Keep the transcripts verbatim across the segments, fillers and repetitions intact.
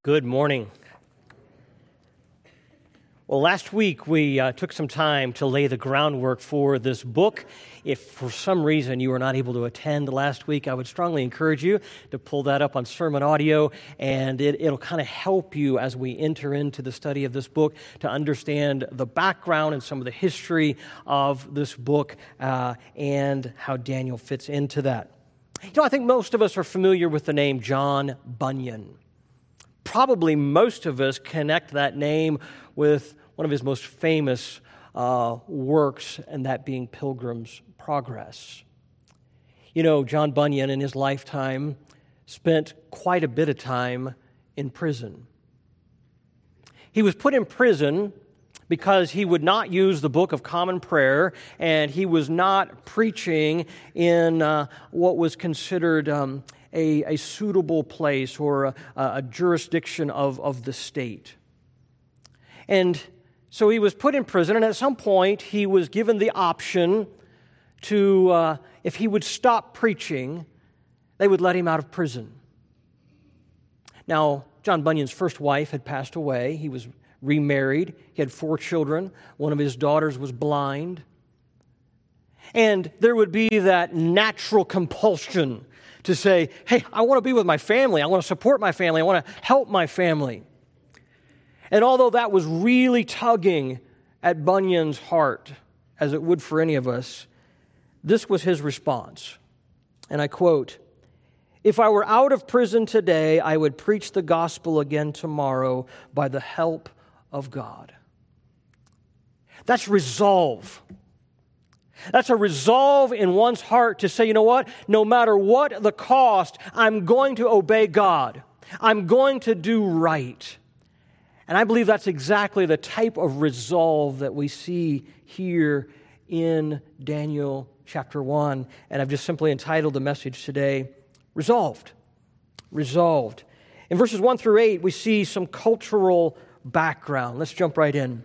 Good morning. Well, last week we uh, took some time to lay the groundwork for this book. If for some reason you were not able to attend last week, I would strongly encourage you to pull that up on sermon audio, and it, it'll kind of help you as we enter into the study of this book to understand the background and some of the history of this book uh, and how Daniel fits into that. You know, I think most of us are familiar with the name John Bunyan. Probably most of us connect that name with one of his most famous uh, works, and that being Pilgrim's Progress. You know, John Bunyan in his lifetime spent quite a bit of time in prison. He was put in prison because he would not use the Book of Common Prayer, and he was not preaching in uh, what was considered um, A, a suitable place or a, a jurisdiction of, of the state. And so he was put in prison, and at some point he was given the option to, uh, if he would stop preaching, they would let him out of prison. Now, John Bunyan's first wife had passed away. He was remarried. He had four children. One of his daughters was blind. And there would be that natural compulsion to say, hey, I want to be with my family. I want to support my family. I want to help my family. And although that was really tugging at Bunyan's heart, as it would for any of us, this was his response. And I quote, "If I were out of prison today, I would preach the gospel again tomorrow by the help of God." That's resolve. That's a resolve in one's heart to say, you know what? No matter what the cost, I'm going to obey God. I'm going to do right. And I believe that's exactly the type of resolve that we see here in Daniel chapter one. And I've just simply entitled the message today, Resolved. Resolved. In verses one through eight, we see some cultural background. Let's jump right in.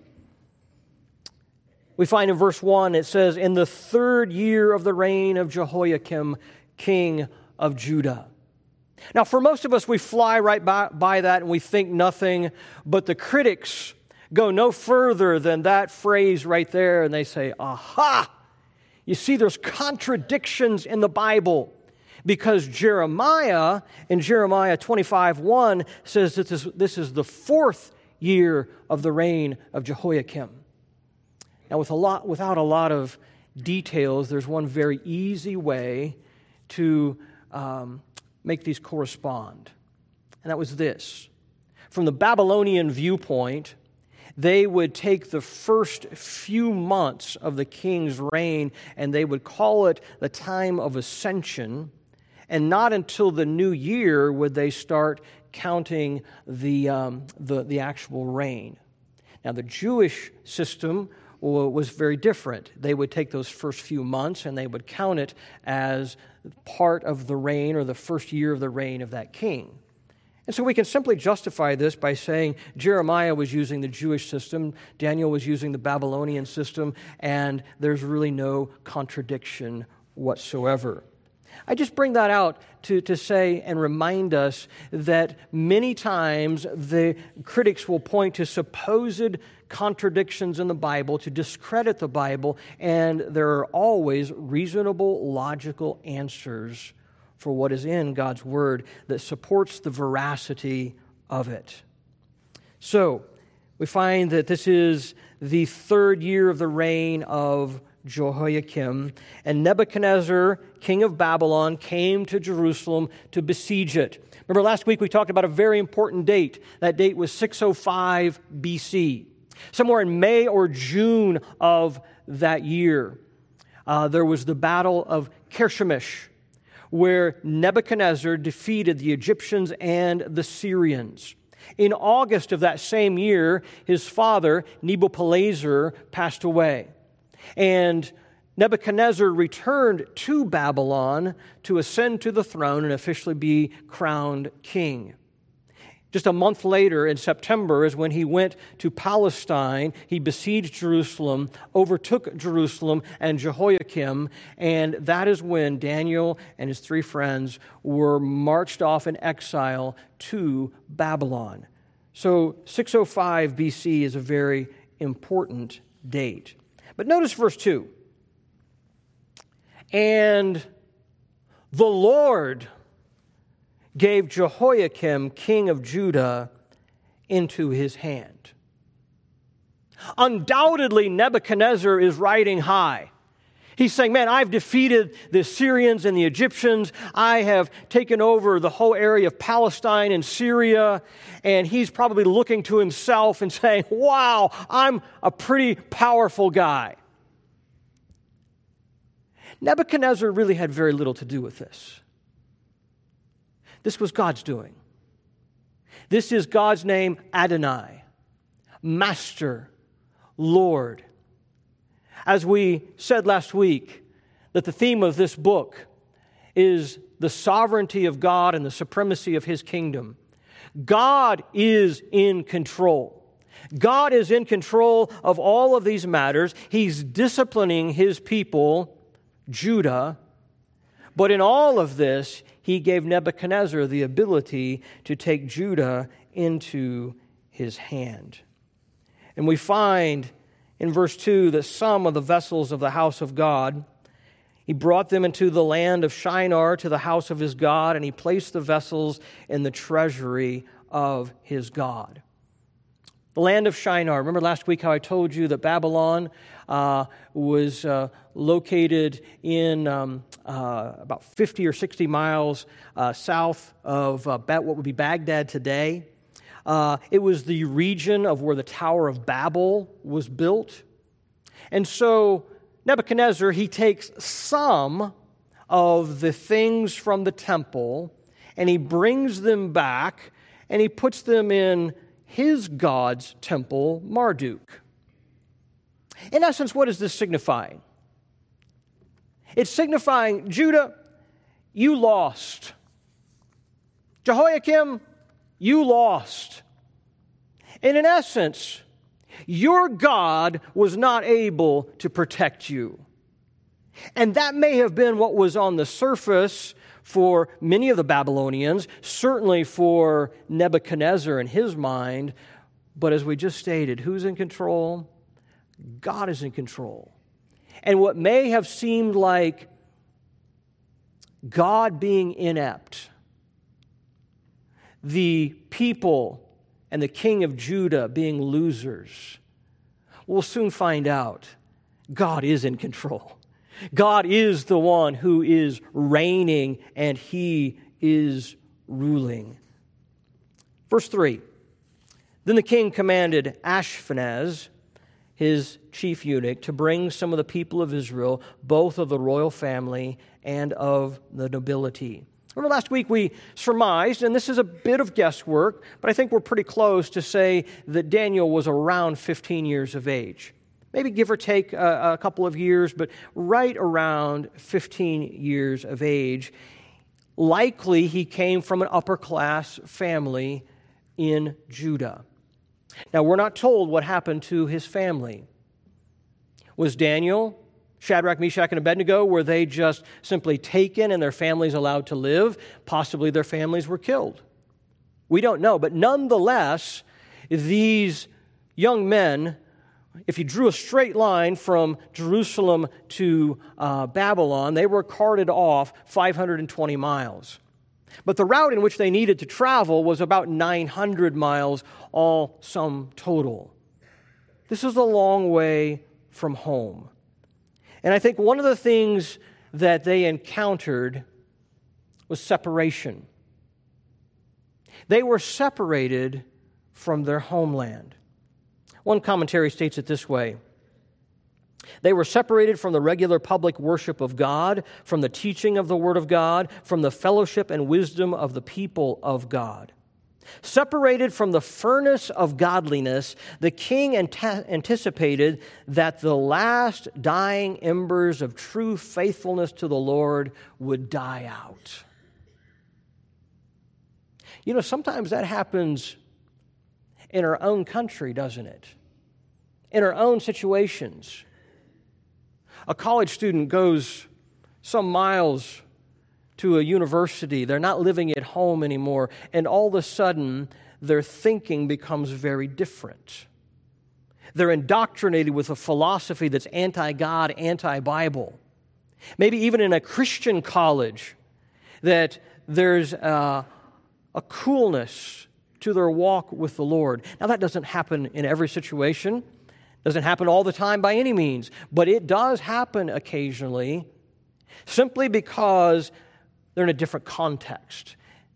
We find in verse one, it says, "In the third year of the reign of Jehoiakim, king of Judah." Now, for most of us, we fly right by, by that and we think nothing, but the critics go no further than that phrase right there, and they say, aha! You see, there's contradictions in the Bible, because Jeremiah, in Jeremiah twenty-five one, says that this, this is the fourth year of the reign of Jehoiakim. Now, with a lot, without a lot of details, there's one very easy way to um, make these correspond. And that was this. From the Babylonian viewpoint, they would take the first few months of the king's reign and they would call it the time of ascension. And not until the new year would they start counting the, um, the, the actual reign. Now, the Jewish system was very different. They would take those first few months and they would count it as part of the reign or the first year of the reign of that king. And so we can simply justify this by saying Jeremiah was using the Jewish system, Daniel was using the Babylonian system, and there's really no contradiction whatsoever. I just bring that out to, to say and remind us that many times the critics will point to supposed contradictions in the Bible to discredit the Bible, and there are always reasonable, logical answers for what is in God's Word that supports the veracity of it. So, we find that this is the third year of the reign of Jehoiakim, and Nebuchadnezzar, king of Babylon, came to Jerusalem to besiege it. Remember last week we talked about a very important date. That date was six oh five B C. Somewhere in May or June of that year, uh, there was the Battle of Carchemish, where Nebuchadnezzar defeated the Egyptians and the Syrians. In August of that same year, his father, Nebuchadnezzar, passed away. And Nebuchadnezzar returned to Babylon to ascend to the throne and officially be crowned king. Just a month later, in September, is when he went to Palestine. He besieged Jerusalem, overtook Jerusalem and Jehoiakim, and that is when Daniel and his three friends were marched off in exile to Babylon. So six oh five B C is a very important date. But notice verse two. And the Lord gave Jehoiakim, king of Judah, into his hand. Undoubtedly, Nebuchadnezzar is riding high. He's saying, man, I've defeated the Syrians and the Egyptians. I have taken over the whole area of Palestine and Syria. And he's probably looking to himself and saying, wow, I'm a pretty powerful guy. Nebuchadnezzar really had very little to do with this. This was God's doing. This is God's name, Adonai, Master, Lord. As we said last week, that the theme of this book is the sovereignty of God and the supremacy of His kingdom. God is in control. God is in control of all of these matters. He's disciplining His people, Judah. But in all of this, He gave Nebuchadnezzar the ability to take Judah into his hand. And we find in verse two that some of the vessels of the house of God, He brought them into the land of Shinar to the house of his God, and He placed the vessels in the treasury of his God. The land of Shinar. Remember last week how I told you that Babylon uh, was uh, located in um, uh, about fifty or sixty miles uh, south of uh, what would be Baghdad today. Uh, it was the region of where the Tower of Babel was built. And so Nebuchadnezzar, he takes some of the things from the temple and he brings them back and he puts them in his God's temple, Marduk. In essence, what is this signifying? It's signifying, Judah, you lost. Jehoiakim, you lost. And in essence, your God was not able to protect you. And that may have been what was on the surface for many of the Babylonians, certainly for Nebuchadnezzar in his mind. But as we just stated, who's in control? God is in control. And what may have seemed like God being inept, the people and the king of Judah being losers, we'll soon find out God is in control. God is the one who is reigning and He is ruling. Verse three, then the king commanded Ashpenaz, his chief eunuch, to bring some of the people of Israel, both of the royal family and of the nobility. Remember last week we surmised, and this is a bit of guesswork, but I think we're pretty close to say that Daniel was around fifteen years of age. Maybe give or take a, a couple of years, but right around fifteen years of age. Likely he came from an upper-class family in Judah. Now, we're not told what happened to his family. Was Daniel, Shadrach, Meshach, and Abednego, were they just simply taken and their families allowed to live? Possibly their families were killed. We don't know, but nonetheless, these young men, if you drew a straight line from Jerusalem to uh, Babylon, they were carted off five hundred twenty miles. But the route in which they needed to travel was about nine hundred miles, all sum total. This is a long way from home. And I think one of the things that they encountered was separation. They were separated from their homeland. One commentary states it this way: they were separated from the regular public worship of God, from the teaching of the Word of God, from the fellowship and wisdom of the people of God. Separated from the furnace of godliness, the king anta- anticipated that the last dying embers of true faithfulness to the Lord would die out. You know, sometimes that happens in our own country, doesn't it? In our own situations. A college student goes some miles to a university. They're not living at home anymore, and all of a sudden, their thinking becomes very different. They're indoctrinated with a philosophy that's anti-God, anti-Bible. Maybe even in a Christian college, that there's a, a coolness to their walk with the Lord. Now, that doesn't happen in every situation. Doesn't happen all the time by any means. But it does happen occasionally simply because they're in a different context.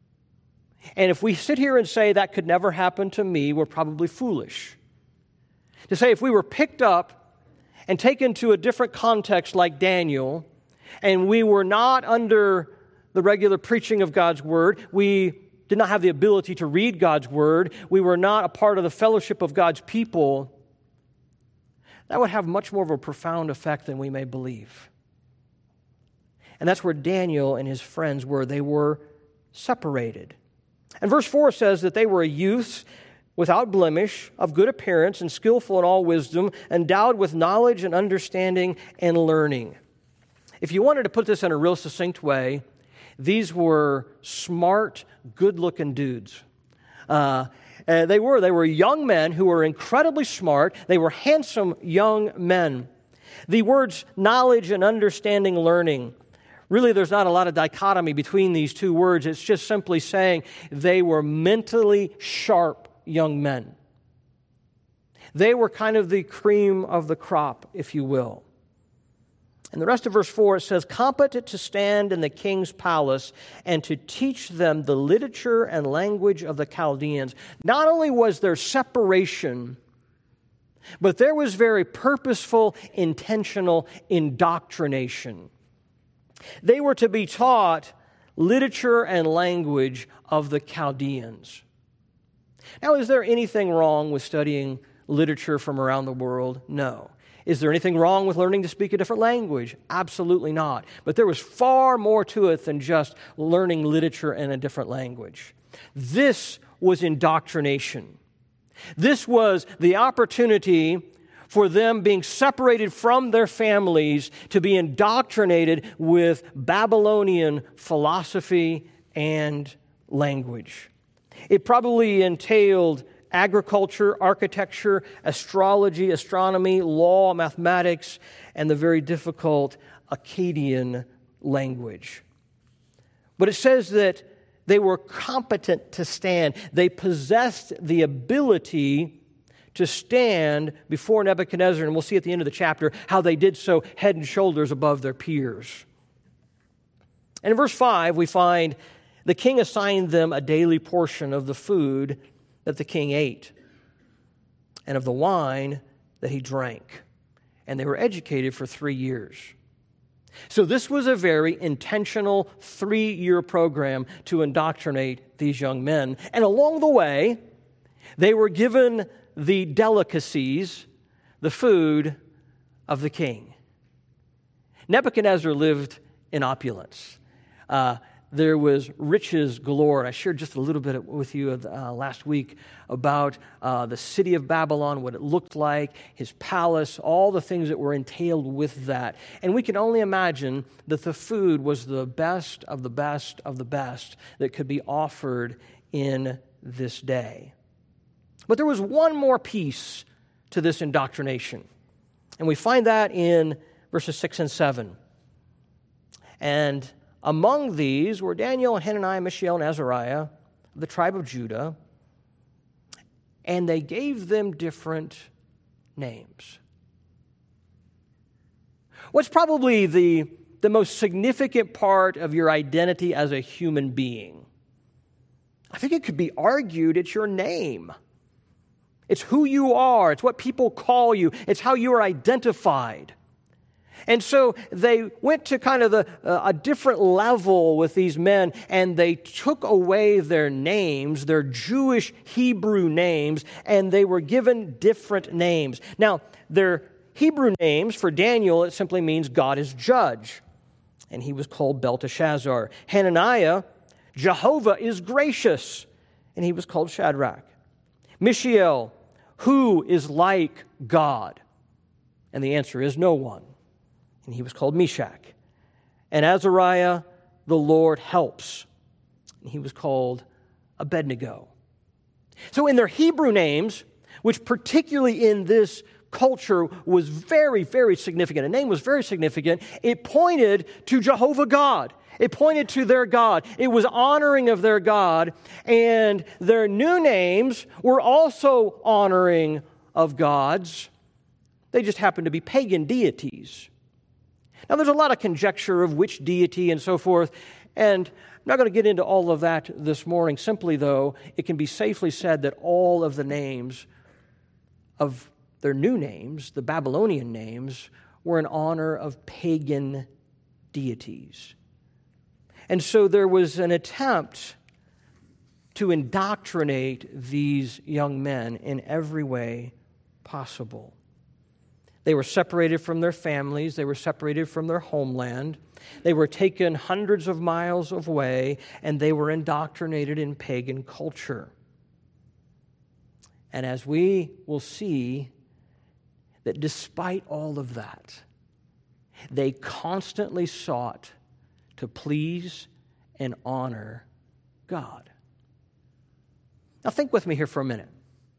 And if we sit here and say that could never happen to me, we're probably foolish. To say if we were picked up and taken to a different context like Daniel, and we were not under the regular preaching of God's Word, we did not have the ability to read God's Word, we were not a part of the fellowship of God's people, that would have much more of a profound effect than we may believe. And that's where Daniel and his friends were. They were separated. And verse four says that they were youths without blemish, of good appearance, and skillful in all wisdom, endowed with knowledge and understanding and learning. If you wanted to put this in a real succinct way, these were smart, good-looking dudes. Uh, uh, they were. They were young men who were incredibly smart. They were handsome young men. The words knowledge and understanding, learning, really there's not a lot of dichotomy between these two words. It's just simply saying they were mentally sharp young men. They were kind of the cream of the crop, if you will. And the rest of verse four, it says, competent to stand in the king's palace and to teach them the literature and language of the Chaldeans. Not only was there separation, but there was very purposeful, intentional indoctrination. They were to be taught literature and language of the Chaldeans. Now, is there anything wrong with studying literature from around the world? No. Is there anything wrong with learning to speak a different language? Absolutely not. But there was far more to it than just learning literature in a different language. This was indoctrination. This was the opportunity for them being separated from their families to be indoctrinated with Babylonian philosophy and language. It probably entailed agriculture, architecture, astrology, astronomy, law, mathematics, and the very difficult Akkadian language. But it says that they were competent to stand. They possessed the ability to stand before Nebuchadnezzar, and we'll see at the end of the chapter how they did so head and shoulders above their peers. And in verse five, we find the king assigned them a daily portion of the food that the king ate and of the wine that he drank. And they were educated for three years. So this was a very intentional three-year program to indoctrinate these young men. And along the way, they were given the delicacies, the food of the king. Nebuchadnezzar lived in opulence. Uh, There was riches galore. And I shared just a little bit with you uh, last week about uh, the city of Babylon, what it looked like, his palace, all the things that were entailed with that. And we can only imagine that the food was the best of the best of the best that could be offered in this day. But there was one more piece to this indoctrination. And we find that in verses six and seven. And among these were Daniel and Hananiah, Mishael, and Azariah, of the tribe of Judah, and they gave them different names. What's probably the, the most significant part of your identity as a human being? I think it could be argued it's your name. It's who you are. It's what people call you. It's how you are identified. And so they went to kind of the, uh, a different level with these men, and they took away their names, their Jewish Hebrew names, and they were given different names. Now, their Hebrew names, for Daniel, it simply means God is judge, and he was called Belteshazzar. Hananiah, Jehovah is gracious, and he was called Shadrach. Mishael, who is like God? And the answer is no one. And he was called Meshach. And Azariah, the Lord helps. And he was called Abednego. So in their Hebrew names, which particularly in this culture was very, very significant, a name was very significant, it pointed to Jehovah God. It pointed to their God. It was honoring of their God. And their new names were also honoring of gods. They just happened to be pagan deities. Now, there's a lot of conjecture of which deity and so forth, and I'm not going to get into all of that this morning. Simply, though, it can be safely said that all of the names of their new names, the Babylonian names, were in honor of pagan deities. And so there was an attempt to indoctrinate these young men in every way possible. They were separated from their families. They were separated from their homeland. They were taken hundreds of miles away, and they were indoctrinated in pagan culture. And as we will see, that despite all of that, they constantly sought to please and honor God. Now think with me here for a minute.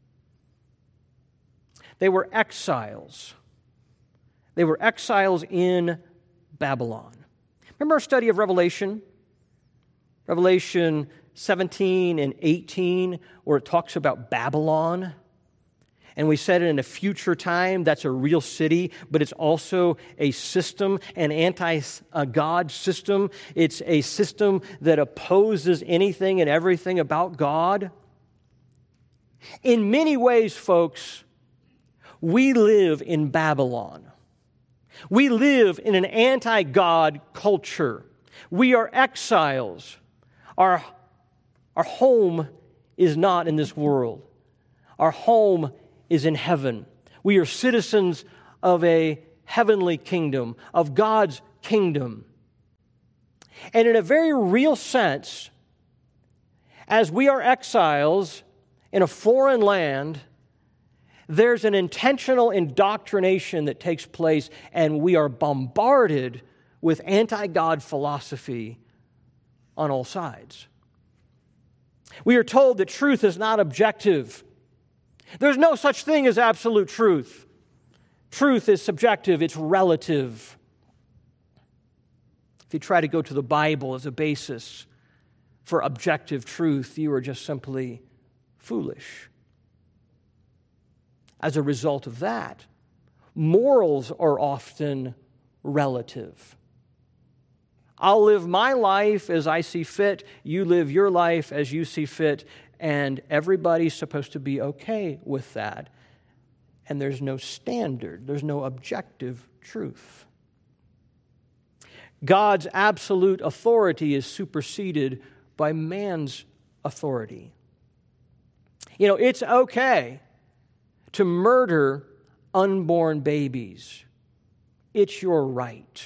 They were exiles. They were exiles in Babylon. Remember our study of Revelation? Revelation seventeen and eighteen, where it talks about Babylon. And we said in a future time, that's a real city, but it's also a system, an anti-God system. It's a system that opposes anything and everything about God. In many ways, folks, we live in Babylon. We live in an anti-God culture. We are exiles. Our, our home is not in this world. Our home is in heaven. We are citizens of a heavenly kingdom, of God's kingdom. And in a very real sense, as we are exiles in a foreign land, there's an intentional indoctrination that takes place, and we are bombarded with anti-God philosophy on all sides. We are told that truth is not objective. There's no such thing as absolute truth. Truth is subjective, it's relative. If you try to go to the Bible as a basis for objective truth, you are just simply foolish. As a result of that, morals are often relative. I'll live my life as I see fit, you live your life as you see fit, and everybody's supposed to be okay with that. And there's no standard, there's no objective truth. God's absolute authority is superseded by man's authority. You know, it's okay to murder unborn babies. It's your right.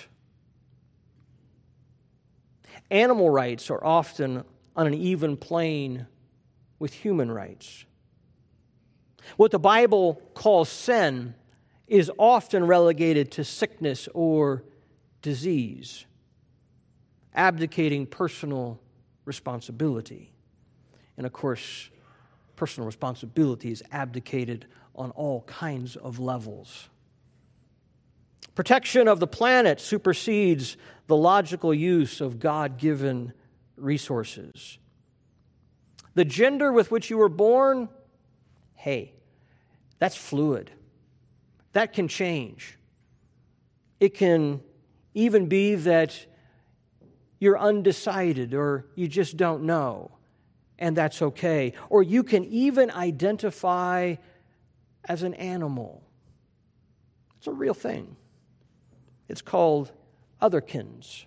Animal rights are often on an even plane with human rights. What the Bible calls sin is often relegated to sickness or disease, abdicating personal responsibility. And of course, personal responsibility is abdicated on all kinds of levels. Protection of the planet supersedes the logical use of God-given resources. The gender with which you were born, hey, that's fluid. That can change. It can even be that you're undecided or you just don't know, and that's okay. Or you can even identify as an animal. It's a real thing. It's called otherkins.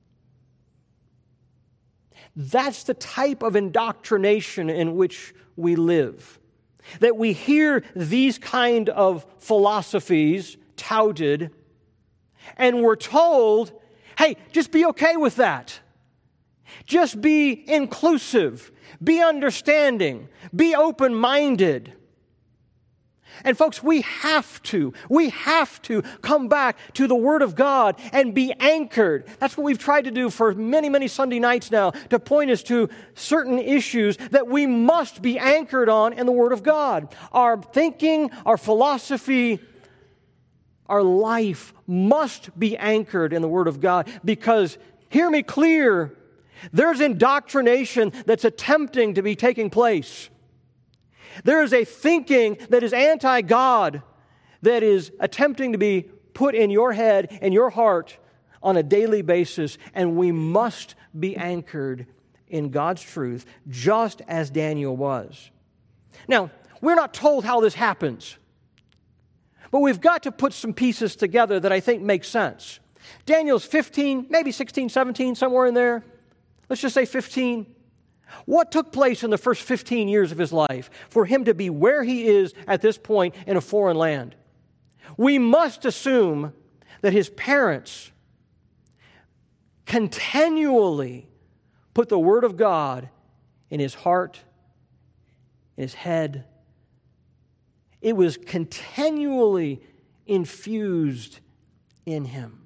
That's the type of indoctrination in which we live. That we hear these kind of philosophies touted, and we're told, hey, just be okay with that. Just be inclusive. Be understanding. Be open-minded. And folks, we have to, we have to come back to the Word of God and be anchored. That's what we've tried to do for many, many Sunday nights now, to point us to certain issues that we must be anchored on in the Word of God. Our thinking, our philosophy, our life must be anchored in the Word of God, because, hear me clear, there's indoctrination that's attempting to be taking place. There is a thinking that is anti-God that is attempting to be put in your head and your heart on a daily basis, and we must be anchored in God's truth, just as Daniel was. Now, we're not told how this happens, but we've got to put some pieces together that I think make sense. Daniel's fifteen, maybe sixteen, seventeen, somewhere in there. Let's just say fifteen. What took place in the first fifteen years of his life for him to be where he is at this point in a foreign land? We must assume that his parents continually put the Word of God in his heart, in his head. It was continually infused in him.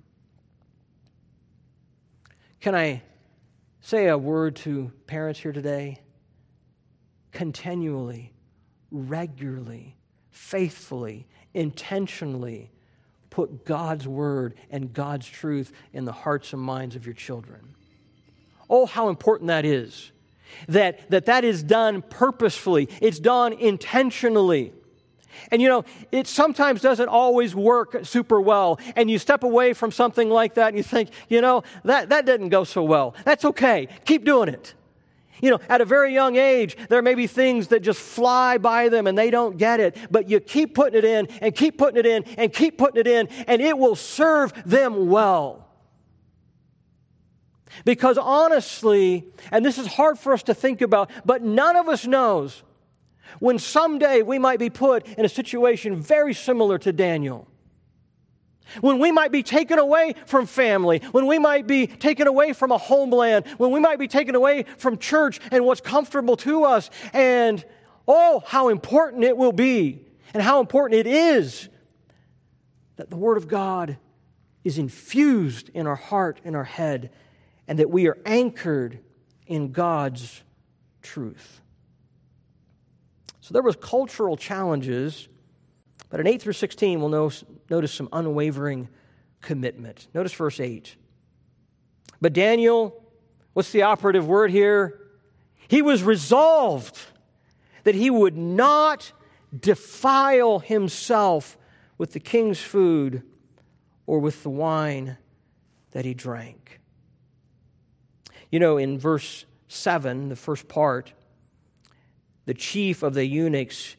Can I say a word to parents here today? Continually, regularly, faithfully, intentionally put God's Word and God's truth in the hearts and minds of your children. Oh, how important that is. That that, that is done purposefully. It's done intentionally. And you know, it sometimes doesn't always work super well. And you step away from something like that and you think, you know, that, that didn't go so well. That's okay. Keep doing it. You know, at a very young age, there may be things that just fly by them and they don't get it. But you keep putting it in and keep putting it in and keep putting it in, and it will serve them well. Because honestly, and this is hard for us to think about, but none of us knows when someday we might be put in a situation very similar to Daniel. When we might be taken away from family, when we might be taken away from a homeland, when we might be taken away from church and what's comfortable to us, and oh, how important it will be, and how important it is that the Word of God is infused in our heart and our head, and that we are anchored in God's truth. So there was cultural challenges, but in eight through sixteen, we'll notice, notice some unwavering commitment. Notice verse eight. But Daniel, what's the operative word here? He was resolved that he would not defile himself with the king's food or with the wine that he drank. You know, in verse seven, the first part, the chief of the eunuchs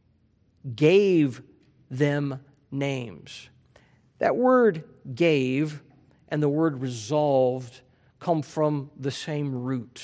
gave them names. That word gave and the word resolved come from the same root.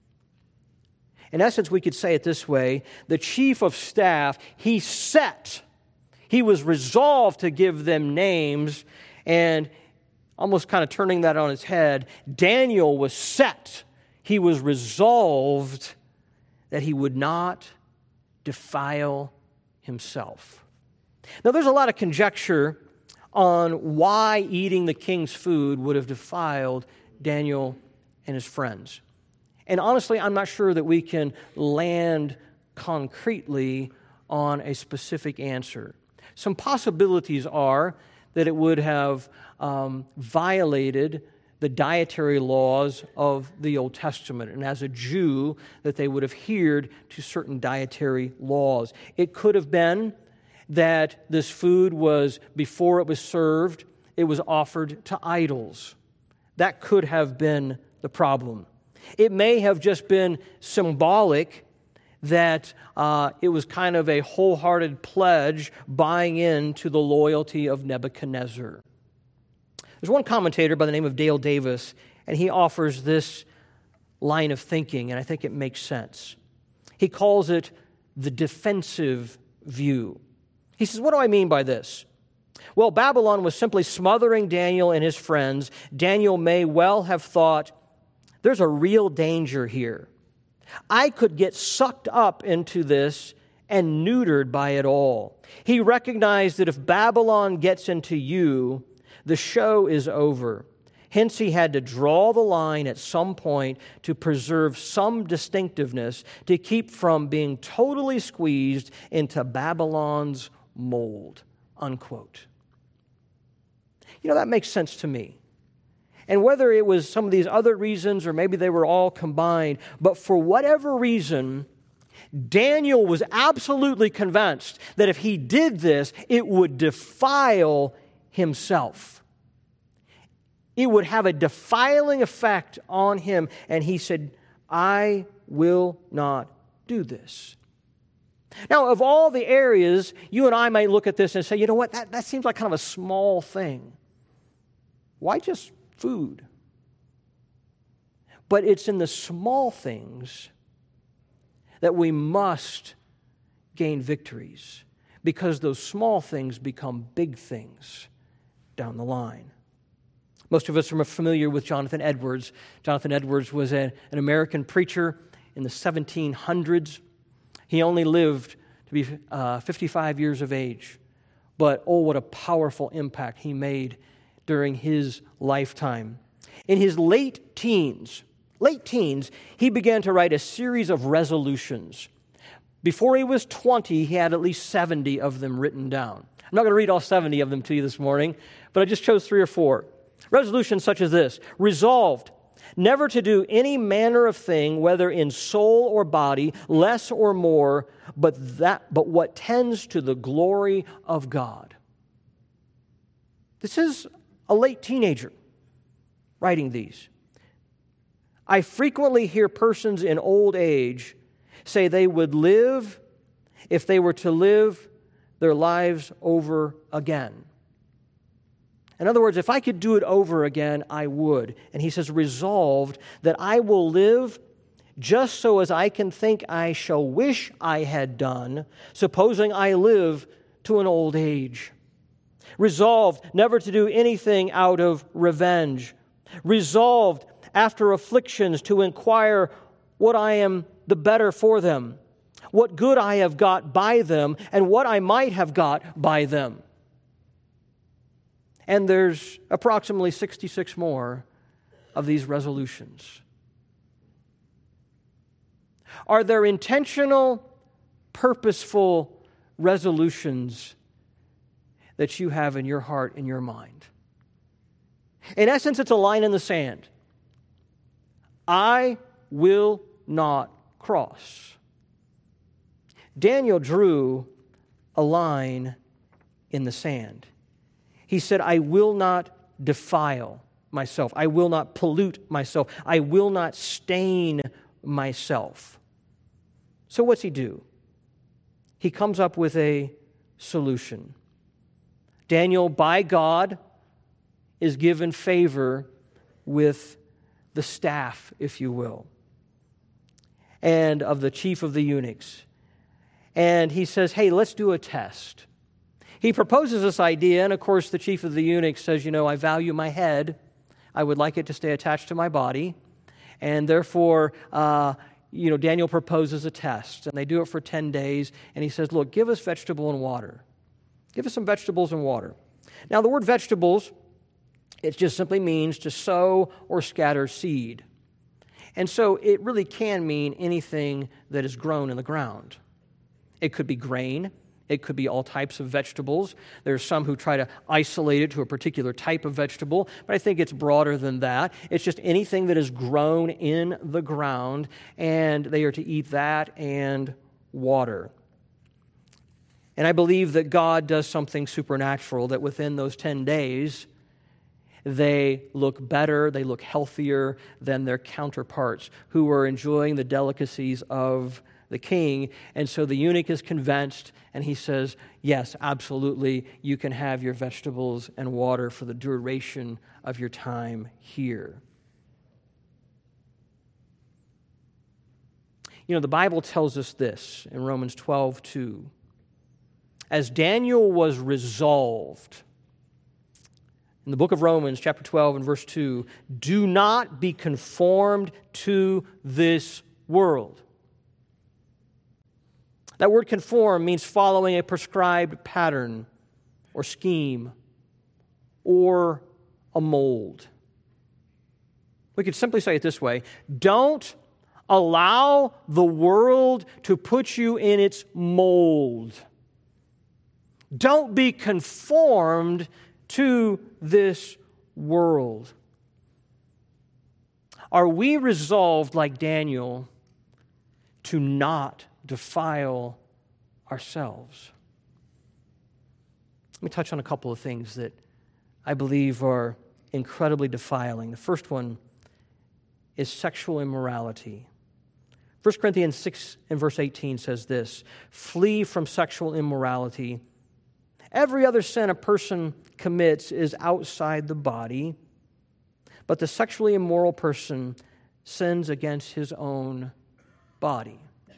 In essence, we could say it this way: the chief of staff, he set, he was resolved to give them names, and almost kind of turning that on its head, Daniel was set, he was resolved that he would not defile himself. Now, there's a lot of conjecture on why eating the king's food would have defiled Daniel and his friends. And honestly, I'm not sure that we can land concretely on a specific answer. Some possibilities are that it would have um, violated the dietary laws of the Old Testament, and as a Jew, that they would have adhered to certain dietary laws. It could have been that this food was, before it was served, it was offered to idols. That could have been the problem. It may have just been symbolic that uh, it was kind of a wholehearted pledge buying into the loyalty of Nebuchadnezzar. There's one commentator by the name of Dale Davis, and he offers this line of thinking, and I think it makes sense. He calls it the defensive view. He says, what do I mean by this? Well, Babylon was simply smothering Daniel and his friends. Daniel may well have thought there's a real danger here. I could get sucked up into this and neutered by it all. He recognized that if Babylon gets into you, the show is over. Hence, he had to draw the line at some point to preserve some distinctiveness to keep from being totally squeezed into Babylon's mold, unquote. You know, that makes sense to me. And whether it was some of these other reasons or maybe they were all combined, but for whatever reason, Daniel was absolutely convinced that if he did this, it would defile himself. It would have a defiling effect on him. And he said, I will not do this. Now, of all the areas, you and I might look at this and say, you know what, that, that seems like kind of a small thing. Why just food? But it's in the small things that we must gain victories, because those small things become big things down the line. Most of us are familiar with Jonathan Edwards. Jonathan Edwards was a, an American preacher in the seventeen hundreds. He only lived to be uh, fifty-five years of age. But oh, what a powerful impact he made during his lifetime. In his late teens, late teens, he began to write a series of resolutions. Before he was twenty, he had at least seventy of them written down. I'm not going to read all seventy of them to you this morning, but I just chose three or four. Resolutions such as this: resolved never to do any manner of thing, whether in soul or body, less or more, but that but what tends to the glory of God. This is a late teenager writing these. I frequently hear persons in old age say they would live if they were to live their lives over again. In other words, if I could do it over again, I would. And he says, resolved that I will live just so as I can think I shall wish I had done, supposing I live to an old age. Resolved never to do anything out of revenge. Resolved after afflictions to inquire what I am the better for them, what good I have got by them, and what I might have got by them. And there's approximately sixty-six more of these resolutions. Are there intentional, purposeful resolutions that you have in your heart and your mind? In essence, it's a line in the sand. I will not cross. Daniel drew a line in the sand. He said, I will not defile myself. I will not pollute myself. I will not stain myself. So what's he do? He comes up with a solution. Daniel, by God, is given favor with the staff, if you will, and of the chief of the eunuchs. And he says, hey, let's do a test. He proposes this idea, and of course the chief of the eunuchs says, you know, I value my head. I would like it to stay attached to my body. And therefore, uh, you know, Daniel proposes a test, and they do it for ten days. And he says, look, give us vegetable and water. Give us some vegetables and water. Now, the word vegetables, it just simply means to sow or scatter seed. And so it really can mean anything that is grown in the ground. It could be grain. It could be all types of vegetables. There are some who try to isolate it to a particular type of vegetable, but I think it's broader than that. It's just anything that is grown in the ground, and they are to eat that and water. And I believe that God does something supernatural, that within those ten days, they look better, they look healthier than their counterparts who were enjoying the delicacies of the king. And so the eunuch is convinced, and he says, yes, absolutely, you can have your vegetables and water for the duration of your time here. You know, the Bible tells us this in Romans twelve two. As Daniel was resolved In the book of Romans, chapter twelve and verse two, do not be conformed to this world. That word conform means following a prescribed pattern or scheme or a mold. We could simply say it this way: don't allow the world to put you in its mold. Don't be conformed to this world. Are we resolved, like Daniel, to not defile ourselves? Let me touch on a couple of things that I believe are incredibly defiling. The first one is sexual immorality. First Corinthians six and verse eighteen says this: flee from sexual immorality. Every other sin a person commits is outside the body, but the sexually immoral person sins against his own body.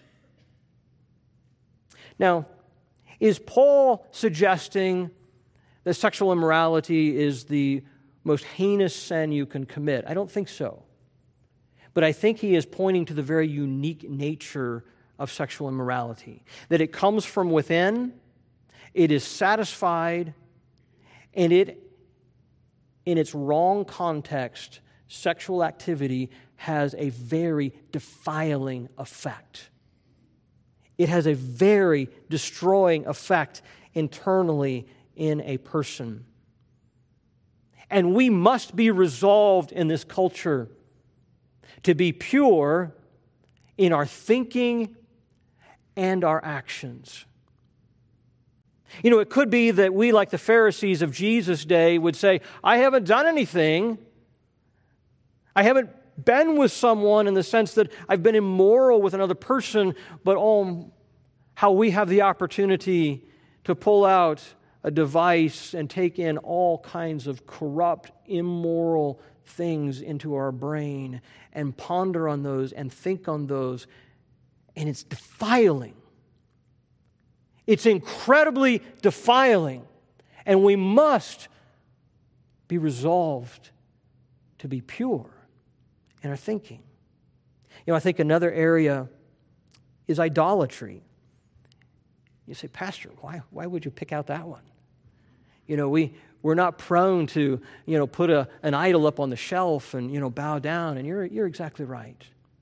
Now, is Paul suggesting that sexual immorality is the most heinous sin you can commit? I don't think so. But I think he is pointing to the very unique nature of sexual immorality, that it comes from within, it is satisfied, and it, in its wrong context, sexual activity has a very defiling effect. It has a very destroying effect internally in a person. And we must be resolved in this culture to be pure in our thinking and our actions. You know, it could be that we, like the Pharisees of Jesus' day, would say, I haven't done anything. I haven't been with someone in the sense that I've been immoral with another person, but oh, how we have the opportunity to pull out a device and take in all kinds of corrupt, immoral things into our brain and ponder on those and think on those, and it's defiling. It's incredibly defiling, and we must be resolved to be pure in our thinking. You know, I think another area is idolatry. You say, Pastor, why, why would you pick out that one? You know, we, we're not prone to, you know, put a, an idol up on the shelf and, you know, bow down, and you're, you're exactly right.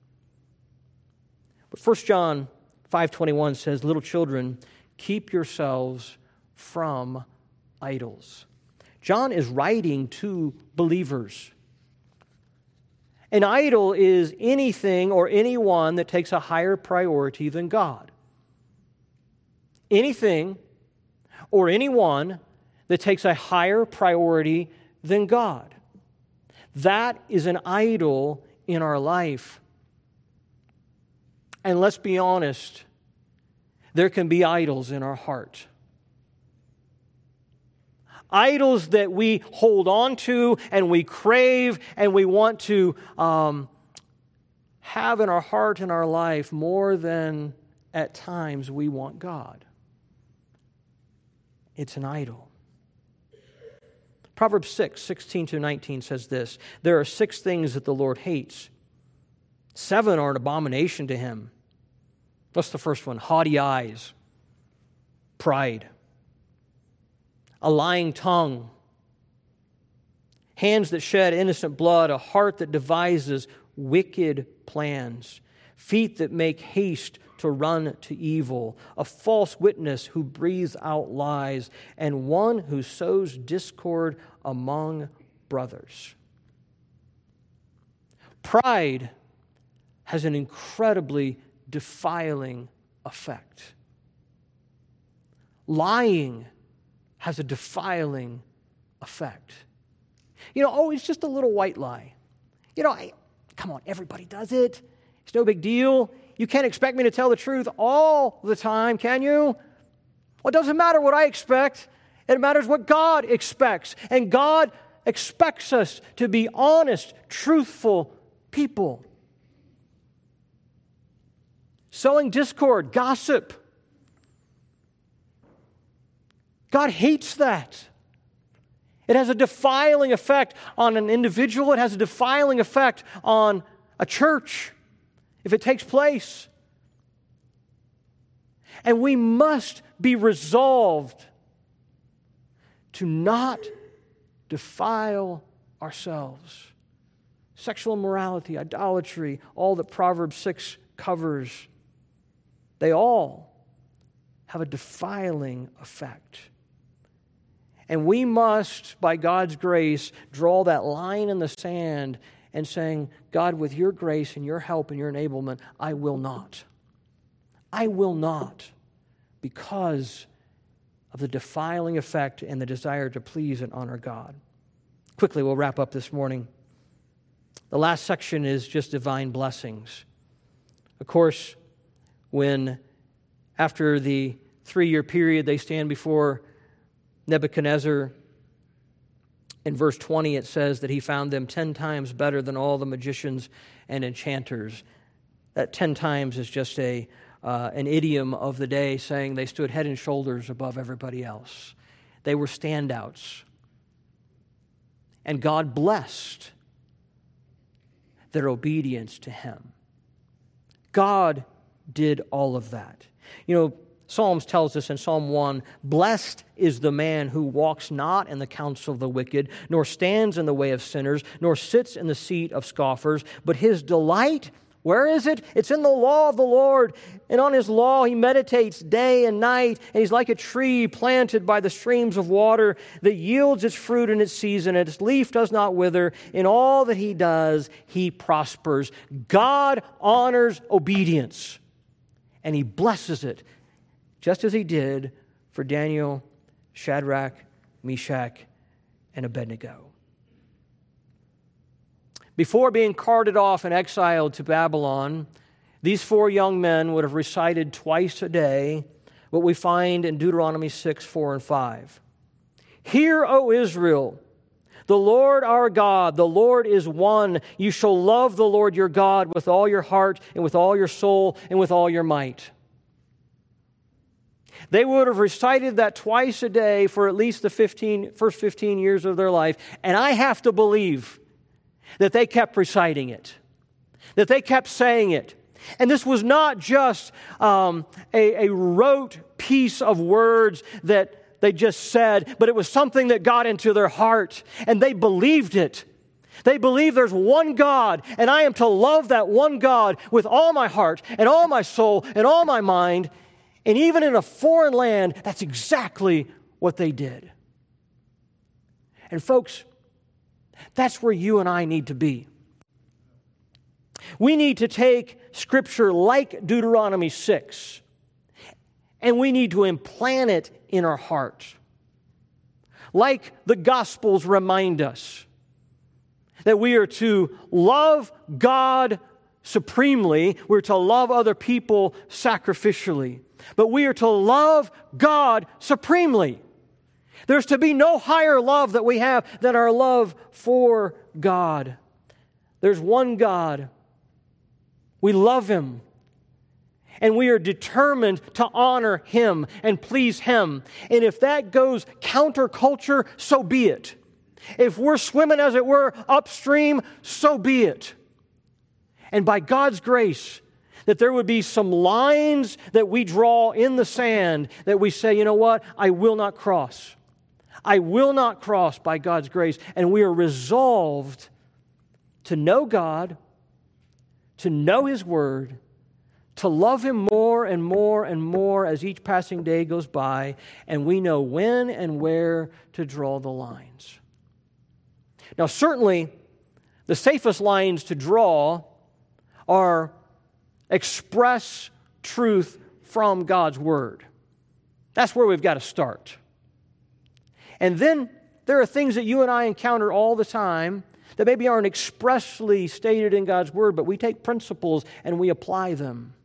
But First John five twenty-one says, little children, keep yourselves from idols. John is writing to believers. An idol is anything or anyone that takes a higher priority than God. Anything or anyone that takes a higher priority than God. That is an idol in our life. And let's be honest, there can be idols in our heart. Idols that we hold on to and we crave and we want to um, have in our heart and our life more than at times we want God. It's an idol. Proverbs six, sixteen to nineteen says this: there are six things that the Lord hates. Seven are an abomination to him. What's the first one? Haughty eyes, pride, a lying tongue, hands that shed innocent blood, a heart that devises wicked plans, feet that make haste to run to evil, a false witness who breathes out lies, and one who sows discord among brothers. Pride has an incredibly defiling effect. Lying has a defiling effect. You know, oh, it's just a little white lie. You know, I, come on, everybody does it. It's no big deal. You can't expect me to tell the truth all the time, can you? Well, it doesn't matter what I expect. It matters what God expects. And God expects us to be honest, truthful people. Sowing discord, gossip. God hates that. It has a defiling effect on an individual. It has a defiling effect on a church if it takes place. And we must be resolved to not defile ourselves. Sexual immorality, idolatry, all that Proverbs six covers, they all have a defiling effect. And we must, by God's grace, draw that line in the sand and saying, God, with your grace and your help and your enablement, I will not. I will not, because of the defiling effect and the desire to please and honor God. Quickly, we'll wrap up this morning. The last section is just divine blessings. Of course, when after the three-year period they stand before Nebuchadnezzar, in verse twenty it says that he found them ten times better than all the magicians and enchanters. That ten times is just a uh, an idiom of the day saying they stood head and shoulders above everybody else. They were standouts. And God blessed their obedience to Him. God did all of that. You know, Psalms tells us in Psalm one, blessed is the man who walks not in the counsel of the wicked, nor stands in the way of sinners, nor sits in the seat of scoffers, but his delight, where is it? It's in the law of the Lord, and on His law he meditates day and night, and he's like a tree planted by the streams of water that yields its fruit in its season, and its leaf does not wither. In all that he does, he prospers. God honors obedience, and He blesses it, just as He did for Daniel, Shadrach, Meshach, and Abednego. Before being carted off and exiled to Babylon, these four young men would have recited twice a day what we find in Deuteronomy six, four, and five. Hear, O Israel, the Lord our God, the Lord is one. You shall love the Lord your God with all your heart and with all your soul and with all your might. They would have recited that twice a day for at least the fifteen, first fifteen years of their life. And I have to believe that they kept reciting it, that they kept saying it. And this was not just um, a, a rote piece of words that they just said, but it was something that got into their heart, and they believed it. They believe there's one God, and I am to love that one God with all my heart and all my soul and all my mind. And even in a foreign land, that's exactly what they did. And folks, that's where you and I need to be. We need to take Scripture like Deuteronomy six, and we need to implant it in our heart. Like the Gospels remind us that we are to love God supremely, we're to love other people sacrificially, but we are to love God supremely. There's to be no higher love that we have than our love for God. There's one God. We love Him. And we are determined to honor Him and please Him. And if that goes counterculture, so be it. If we're swimming, as it were, upstream, so be it. And by God's grace, that there would be some lines that we draw in the sand that we say, you know what, I will not cross. I will not cross by God's grace. And we are resolved to know God, to know His Word, to love Him more and more and more as each passing day goes by, and we know when and where to draw the lines. Now, certainly, the safest lines to draw are express truth from God's Word. That's where we've got to start. And then there are things that you and I encounter all the time that maybe aren't expressly stated in God's Word, but we take principles and we apply them.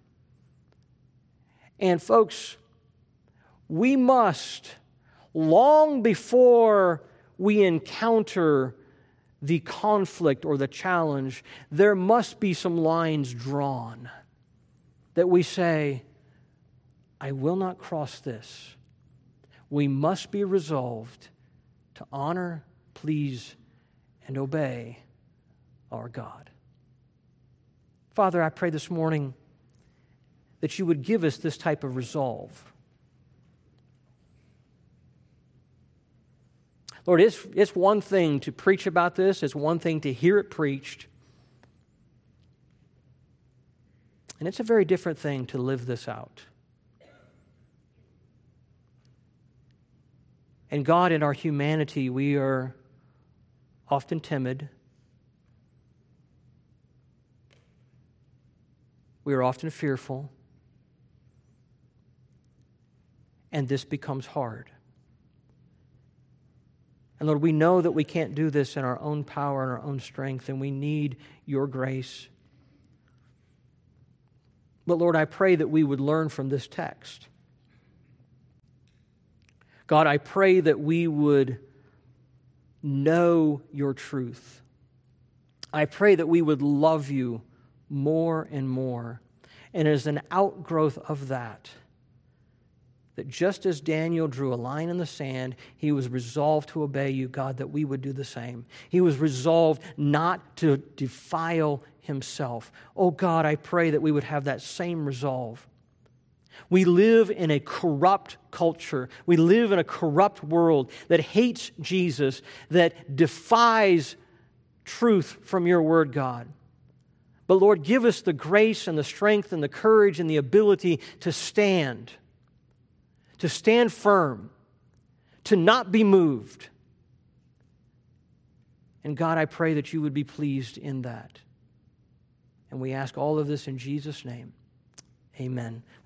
And folks, we must, long before we encounter the conflict or the challenge, there must be some lines drawn that we say, I will not cross this. We must be resolved to honor please and obey our God. Father, I pray this morning that you would give us this type of resolve. Lord, it's, it's one thing to preach about this. It's one thing to hear it preached. And it's a very different thing to live this out. And God, in our humanity, we are often timid. We are often fearful. And this becomes hard. And Lord, we know that we can't do this in our own power and our own strength, and we need your grace. But Lord, I pray that we would learn from this text. God, I pray that we would know your truth. I pray that we would love you more and more. And as an outgrowth of that, that just as Daniel drew a line in the sand, he was resolved to obey you, God, that we would do the same. He was resolved not to defile himself. Oh God, I pray that we would have that same resolve. We live in a corrupt culture. We live in a corrupt world that hates Jesus, that defies truth from your word, God. But Lord, give us the grace and the strength and the courage and the ability to stand, to stand firm, to not be moved. And God, I pray that you would be pleased in that. And we ask all of this in Jesus' name. Amen.